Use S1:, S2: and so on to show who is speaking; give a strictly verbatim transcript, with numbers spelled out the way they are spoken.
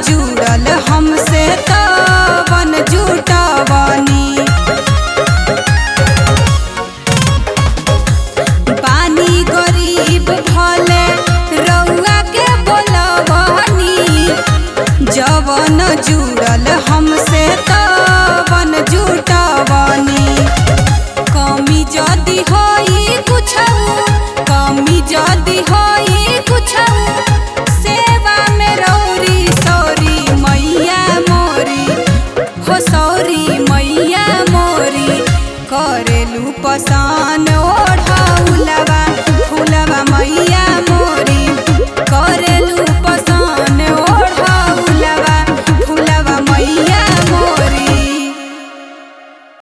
S1: जुड़ल हमसे तवन जुटवनी। पानी गरीब भले रउआ के बोलवनी, जवन जुड़ल हमसे तवन जुटवनी। कमी जदी होई कुछऊ, कमी जदी होई कुछऊ, सेवा में रौरी सौरी मैया मोरी हो सौरी मैया मोरी। करेलू पसान